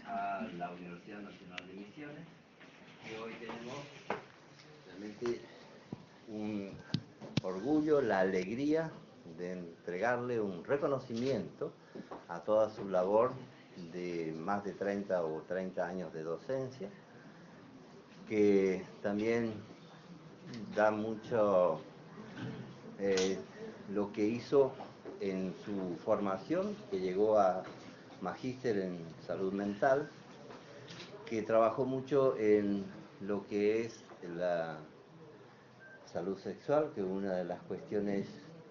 a la Universidad Nacional de Misiones, que hoy tenemos realmente un orgullo, la alegría de entregarle un reconocimiento a toda su labor de más de 30 o 30 años de docencia, que también da mucho lo que hizo en su formación, que llegó a magíster en salud mental, que trabajó mucho en lo que es la salud sexual, que es una de las cuestiones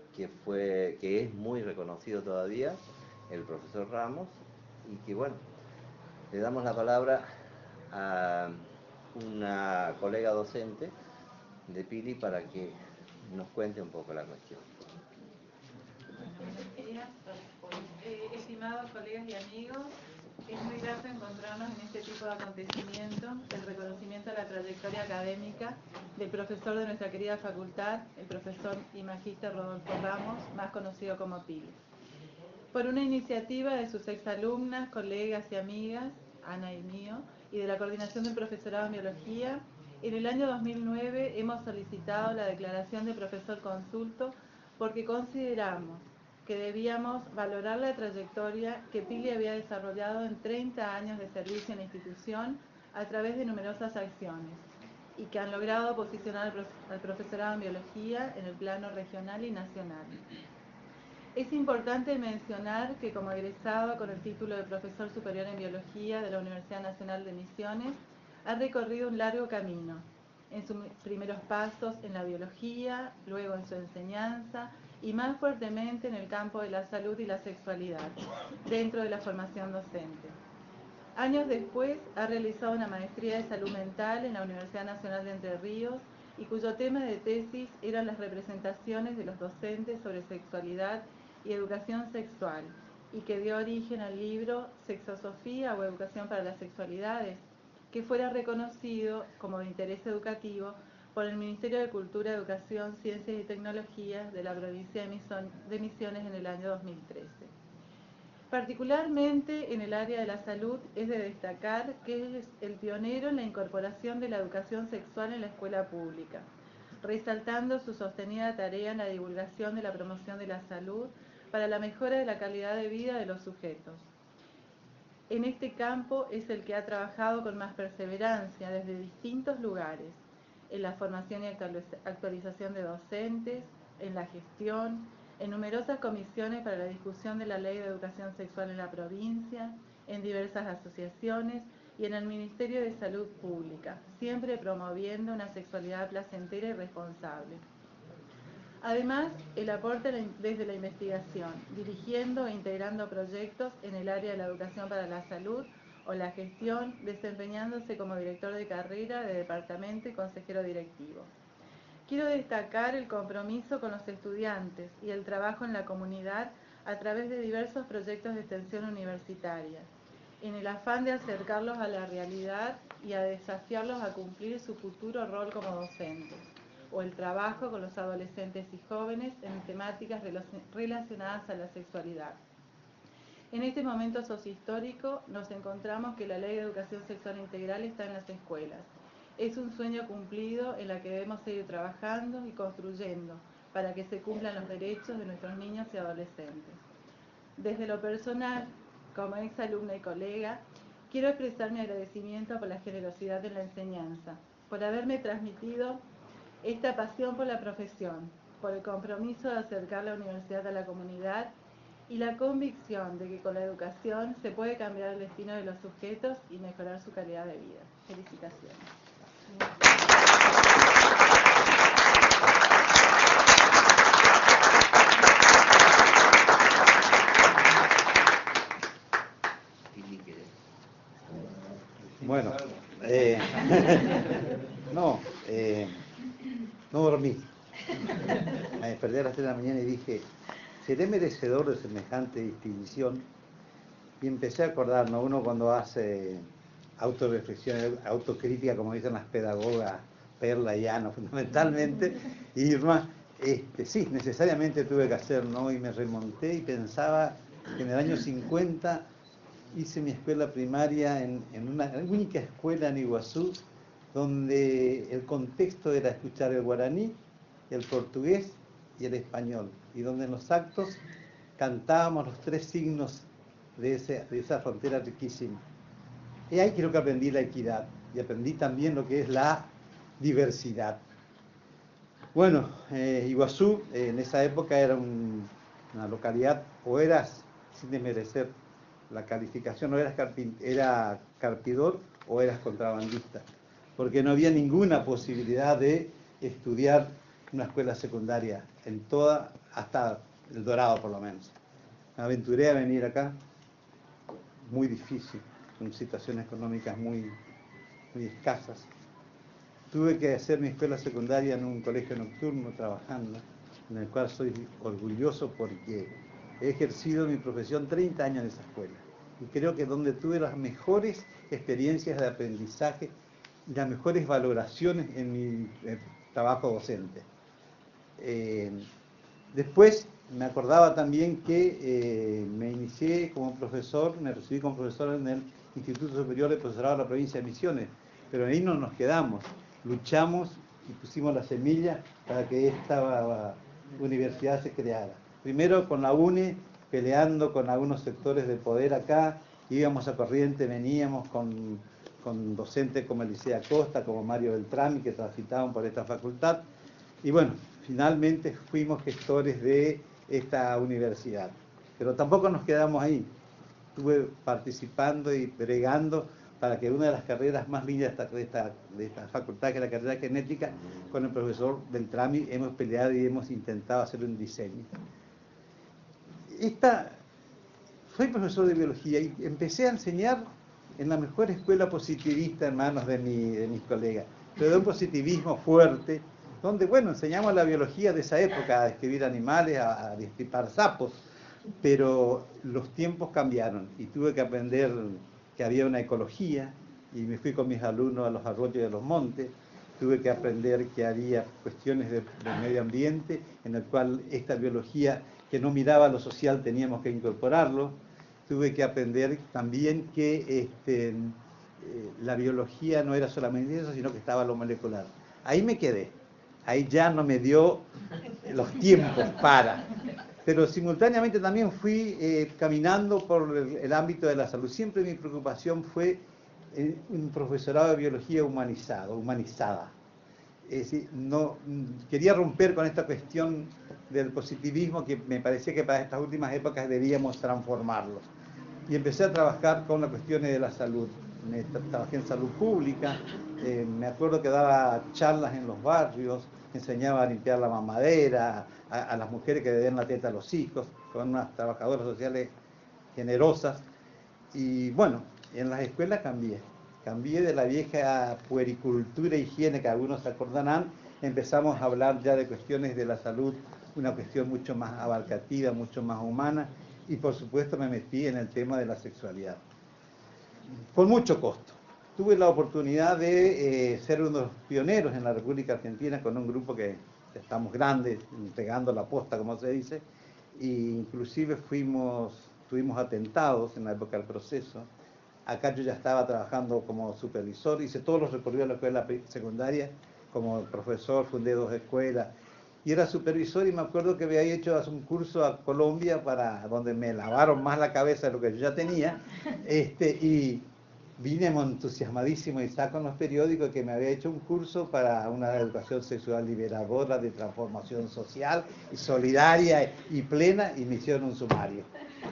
que es muy reconocido todavía, el profesor Ramos, y que bueno, le damos la palabra a una colega docente de Pili para que nos cuente un poco la cuestión. Buenos días, estimados colegas y amigos. Es muy grato encontrarnos en este tipo de acontecimientos, el reconocimiento a la trayectoria académica del profesor de nuestra querida facultad, el profesor y magíster Rodolfo Ramos, más conocido como Pili. Por una iniciativa de sus exalumnas, colegas y amigas, Ana y mío, y de la coordinación del profesorado en biología, en el año 2009 hemos solicitado la declaración de profesor consulto porque consideramos que debíamos valorar la trayectoria que Pili había desarrollado en 30 años de servicio en la institución a través de numerosas acciones y que han logrado posicionar al profesorado en biología en el plano regional y nacional. Es importante mencionar que como egresado con el título de profesor superior en biología de la Universidad Nacional de Misiones, ha recorrido un largo camino en sus primeros pasos en la biología, luego en su enseñanza y más fuertemente en el campo de la salud y la sexualidad, dentro de la formación docente. Años después ha realizado una maestría de salud mental en la Universidad Nacional de Entre Ríos y cuyo tema de tesis eran las representaciones de los docentes sobre sexualidad y educación sexual, y que dio origen al libro Sexosofía o Educación para las Sexualidades, que fuera reconocido como de interés educativo por el Ministerio de Cultura, Educación, Ciencias y Tecnologías de la provincia de Misiones en el año 2013. Particularmente en el área de la salud es de destacar que es el pionero en la incorporación de la educación sexual en la escuela pública, resaltando su sostenida tarea en la divulgación de la promoción de la salud para la mejora de la calidad de vida de los sujetos. En este campo es el que ha trabajado con más perseverancia desde distintos lugares, en la formación y actualización de docentes, en la gestión, en numerosas comisiones para la discusión de la Ley de Educación Sexual en la provincia, en diversas asociaciones y en el Ministerio de Salud Pública, siempre promoviendo una sexualidad placentera y responsable. Además, el aporte desde la investigación, dirigiendo e integrando proyectos en el área de la educación para la salud o la gestión, desempeñándose como director de carrera de departamento y consejero directivo. Quiero destacar el compromiso con los estudiantes y el trabajo en la comunidad a través de diversos proyectos de extensión universitaria, en el afán de acercarlos a la realidad y a desafiarlos a cumplir su futuro rol como docentes, o el trabajo con los adolescentes y jóvenes en temáticas relacionadas a la sexualidad. En este momento sociohistórico nos encontramos que la Ley de Educación Sexual Integral está en las escuelas. Es un sueño cumplido en la que debemos seguir trabajando y construyendo para que se cumplan los derechos de nuestros niños y adolescentes. Desde lo personal, como exalumna y colega, quiero expresar mi agradecimiento por la generosidad de la enseñanza, por haberme transmitido esta pasión por la profesión, por el compromiso de acercar la universidad a la comunidad y la convicción de que con la educación se puede cambiar el destino de los sujetos y mejorar su calidad de vida. Felicitaciones. Bueno, no dormí. Me desperté a las 3 de la mañana y dije, ¿seré merecedor de semejante distinción? Y empecé a acordar, ¿no? Uno cuando hace autorreflexión, autocrítica, como dicen las pedagogas, Perla y Ana, fundamentalmente, y Irma, sí, necesariamente tuve que hacer, ¿no? Y me remonté y pensaba que en el año 50 hice mi escuela primaria en una única escuela en Iguazú, donde el contexto era escuchar el guaraní, el portugués y el español, y donde en los actos cantábamos los 3 signos de esa frontera riquísima. Y ahí creo que aprendí la equidad, y aprendí también lo que es la diversidad. Bueno, Iguazú en esa época era una localidad, o eras, sin desmerecer la calificación, o era carpidor o eras contrabandista, porque no había ninguna posibilidad de estudiar una escuela secundaria en toda, hasta El Dorado por lo menos. Me aventuré a venir acá, muy difícil, con situaciones económicas muy escasas. Tuve que hacer mi escuela secundaria en un colegio nocturno trabajando, en el cual soy orgulloso porque he ejercido mi profesión 30 años en esa escuela. Y creo que donde tuve las mejores experiencias de aprendizaje y las mejores valoraciones en mi trabajo docente. Después me acordaba también que me inicié como profesor, me recibí como profesor en el Instituto Superior de Profesorado de la Provincia de Misiones, pero ahí no nos quedamos, luchamos y pusimos la semilla para que esta universidad se creara. Primero con la UNE, peleando con algunos sectores del poder acá, íbamos a corriente, veníamos con docentes como Elisea Costa, como Mario Beltrami, que transitaban por esta facultad, y bueno, finalmente fuimos gestores de esta universidad. Pero tampoco nos quedamos ahí. Estuve participando y bregando para que una de las carreras más lindas de esta facultad, que es la carrera genética, con el profesor Beltrami hemos peleado y hemos intentado hacer un diseño. Soy profesor de biología y empecé a enseñar en la mejor escuela positivista en manos de mis colegas, pero de un positivismo fuerte, donde, bueno, enseñamos la biología de esa época, a describir animales, a destripar sapos, pero los tiempos cambiaron y tuve que aprender que había una ecología, y me fui con mis alumnos a los arroyos de los montes. Tuve que aprender que había cuestiones del medio ambiente, en el cual esta biología que no miraba lo social teníamos que incorporarlo. Tuve que aprender también que la biología no era solamente eso, sino que estaba lo molecular. Ahí me quedé, ahí ya no me dio los tiempos para. Pero simultáneamente también fui caminando por el ámbito de la salud. Siempre mi preocupación fue un profesorado de biología humanizada. Es decir, no, quería romper con esta cuestión del positivismo que me parecía que para estas últimas épocas debíamos transformarlo. Y empecé a trabajar con las cuestiones de la salud. Trabajé en salud pública, me acuerdo que daba charlas en los barrios, enseñaba a limpiar la mamadera, a las mujeres que le den la teta a los hijos, con unas trabajadoras sociales generosas. Y bueno, en las escuelas cambié de la vieja puericultura e higiene que algunos se acordarán, empezamos a hablar ya de cuestiones de la salud, una cuestión mucho más abarcativa, mucho más humana, y por supuesto me metí en el tema de la sexualidad, con mucho costo. Tuve la oportunidad de ser uno de los pioneros en la República Argentina con un grupo que estamos grandes, entregando la posta, como se dice, e inclusive tuvimos atentados en la época del proceso. Acá yo ya estaba trabajando como supervisor, hice todos los recorridos de la escuela secundaria, como profesor, fundé 2 escuelas, y era supervisor, y me acuerdo que había hecho hace un curso a Colombia, donde me lavaron más la cabeza de lo que yo ya tenía, y vine entusiasmadísimo y saco en los periódicos que me había hecho un curso para una educación sexual liberadora, de transformación social y solidaria y plena, y me hicieron un sumario.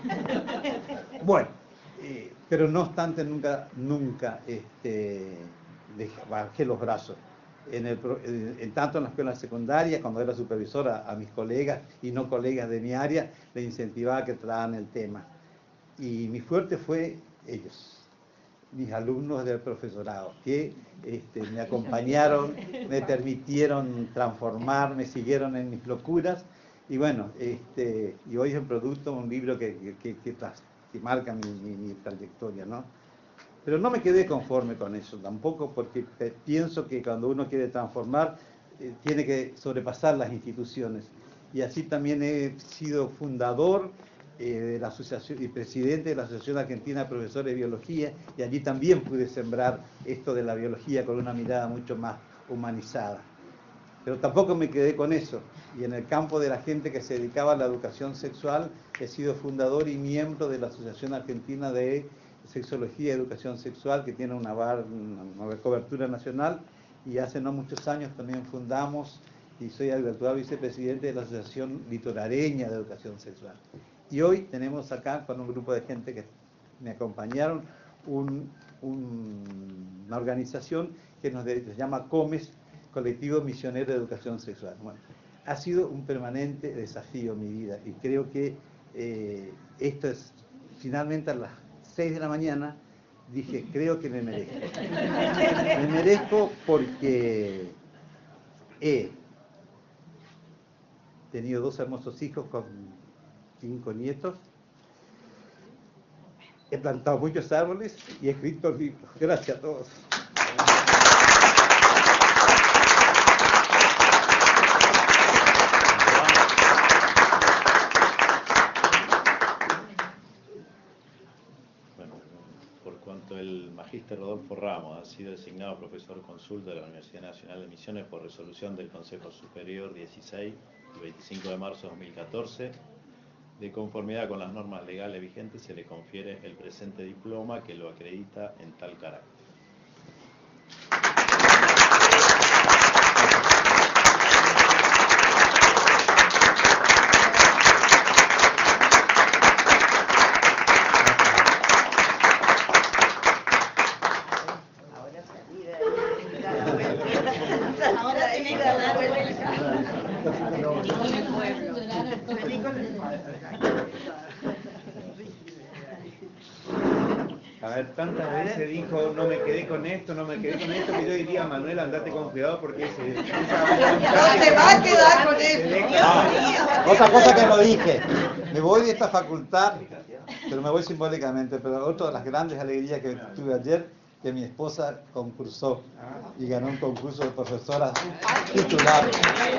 Bueno, pero no obstante nunca bajé los brazos. Tanto en la escuela secundaria, cuando era supervisora, a mis colegas y no colegas de mi área, les incentivaba que trataran el tema. Y mi fuerte fue ellos, mis alumnos del profesorado, que me acompañaron, me permitieron transformar, me siguieron en mis locuras, y bueno, y hoy es el producto, un libro que marca mi trayectoria, ¿no? Pero no me quedé conforme con eso tampoco, porque pienso que cuando uno quiere transformar, tiene que sobrepasar las instituciones. Y así también he sido fundador de la asociación y presidente de la Asociación Argentina de Profesores de Biología, y allí también pude sembrar esto de la biología con una mirada mucho más humanizada. Pero tampoco me quedé con eso, y en el campo de la gente que se dedicaba a la educación sexual, he sido fundador y miembro de la Asociación Argentina de Sexología y Educación Sexual, que tiene una cobertura nacional, y hace no muchos años también fundamos, y soy el actual vicepresidente de la Asociación Litorareña de Educación Sexual. Y hoy tenemos acá, con un grupo de gente que me acompañaron, una organización que se llama COMES, Colectivo Misionero de Educación Sexual. Bueno, ha sido un permanente desafío en mi vida, y creo que esto es, finalmente a las 6 de la mañana, dije, creo que me merezco. Me merezco porque he tenido 2 hermosos hijos con 5 nietos, he plantado muchos árboles y he escrito libros. Gracias a todos. El magíster Rodolfo Ramos ha sido designado profesor consulta de la Universidad Nacional de Misiones por resolución del Consejo Superior 16 del 25 de marzo de 2014. De conformidad con las normas legales vigentes, se le confiere el presente diploma que lo acredita en tal carácter. A ver, tantas veces dijo, no me quedé con esto, no me quedé con esto, que yo diría, Manuel, andate con cuidado porque no te va a quedar con esto. Otra cosa que no dije, me voy de esta facultad, pero me voy simbólicamente, pero otra de las grandes alegrías que tuve ayer, que mi esposa concursó y ganó un concurso de profesoras titulares.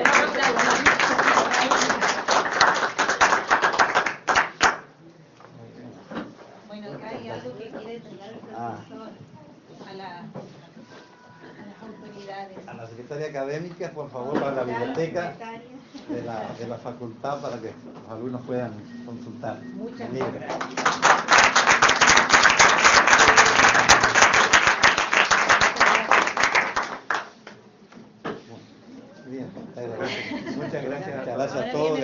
Bueno, acá hay algo que quiere entregar el profesor a las autoridades. A la secretaria académica, por favor, para la biblioteca de la facultad, para que los alumnos puedan consultar. Muchas gracias. Bien, muchas gracias. Muchas gracias a todos.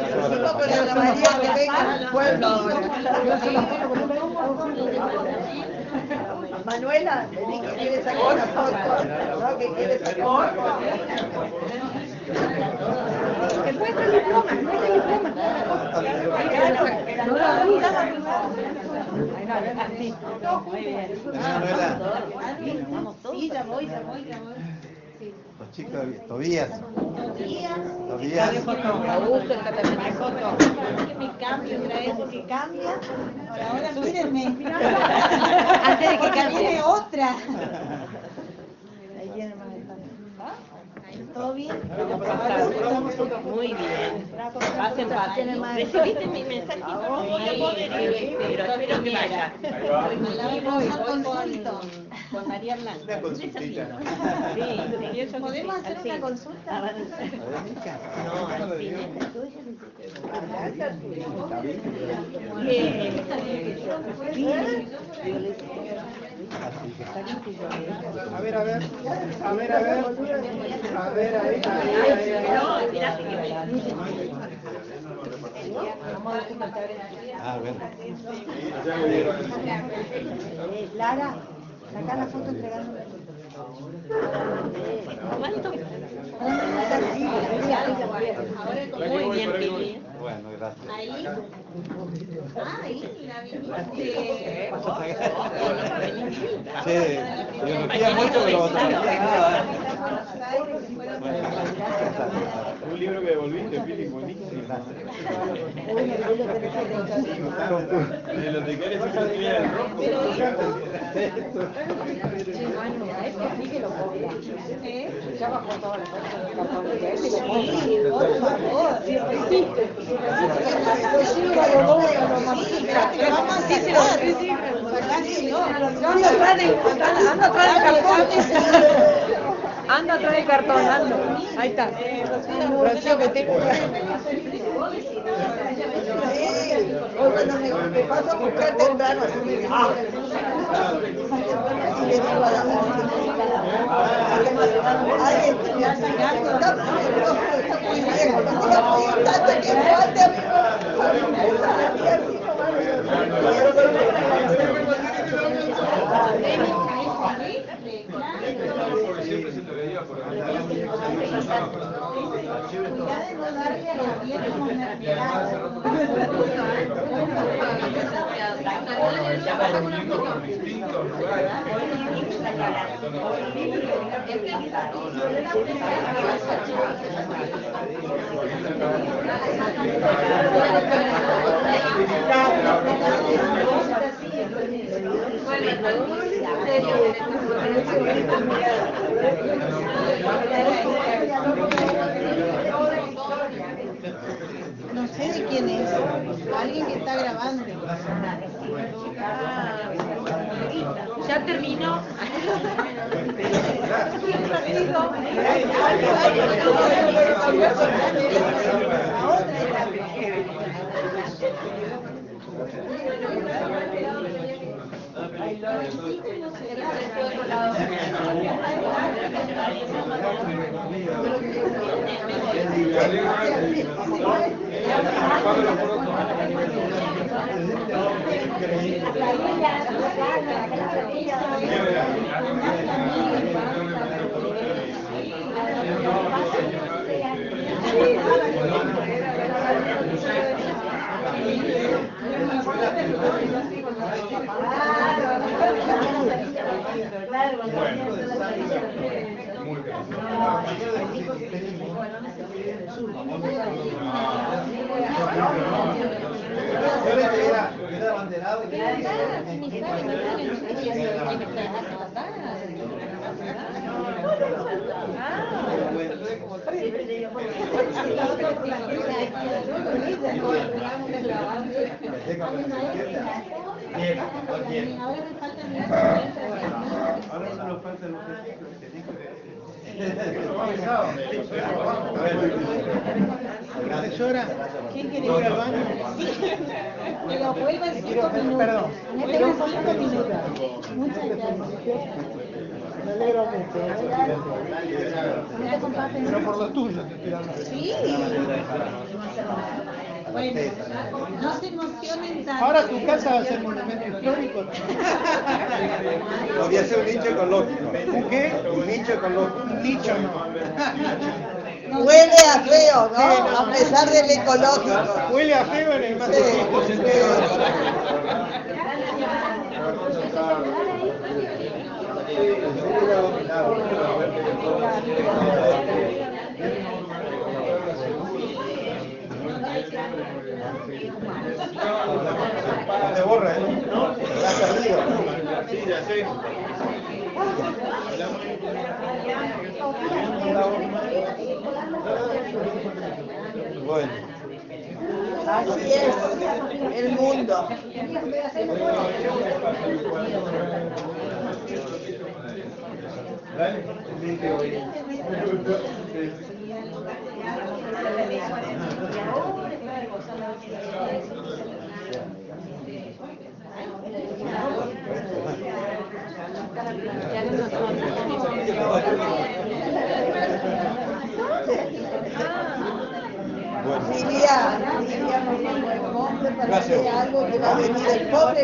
Manuela, que quiere sacar una foto, ¿no? Que quiere sacar una foto. Que muestra el diploma, muestra el diploma. Sí, ya voy. Los chicos, Tobías. Que me cambio, trae eso que cambia. Ahora mírenme. Antes de que cambie otra. Ahí viene más ¿todo bien? Muy bien. Pasen. ¿Recibiste mi mensajito? Pero espero que vaya. Con María Blanca. Una consultita. Sí, ¿podemos hacer una consulta? No, al fin. A ver, ahí. Bueno. Lara, saca la foto entregando. ¿Cuánto? Muy bien, Pili. Bueno, gracias. Ahí. Ahí, la viniste. Sí, biología mucho, pero fotografía nada. Un libro que devolviste, Pili, buenísimo. Gracias. El bibliotecario siempre tiene el rojo. sí que lo copia. Ya bajó todas las cosas del cartón de este y lo Sí, por favor. Sí, resiste. Lo lleva, lo dobla, lo mastica. Te vamos a sacar. Sacáselo. Anda atrás del cartón. Anda atrás del cartón, anda. Ahí está. Rocío, que te... Hoy cuando me paso a buscar temprano, así me dice. Y le digo a la alguien que me hace algo, está muy viejo, no diga muy tanto que falta. Cuidado de no darle a la piel como mermelada. No sé de quién es, alguien que está grabando. Ya terminó. Ahora solo falta los registros que tenés Profesora, ¿Quién quiere ir al baño? Sí, pero vuelva en 5 minutos. Perdón. Me tengo 5 minutos. Muchas gracias. Me alegro mucho. Pero por lo tuyo te estoy dando. Sí. Bueno, no se emocionen tanto. Ahora tu casa va a ser monumento histórico. Voy a hacer un nicho ecológico. ¿Un qué? Un nicho ecológico. Un nicho no. Huele a feo, ¿no? A pesar del ecológico. Huele a feo en el más Sí, estricto sentido. No te borra, ¿eh? Ya has salido. Sí, ya sé. Bueno. Así es el mundo. Silvia, prepárate algo que va a venir el pobre.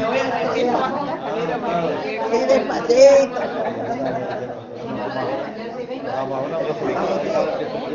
Sí, despacito. Vamos a una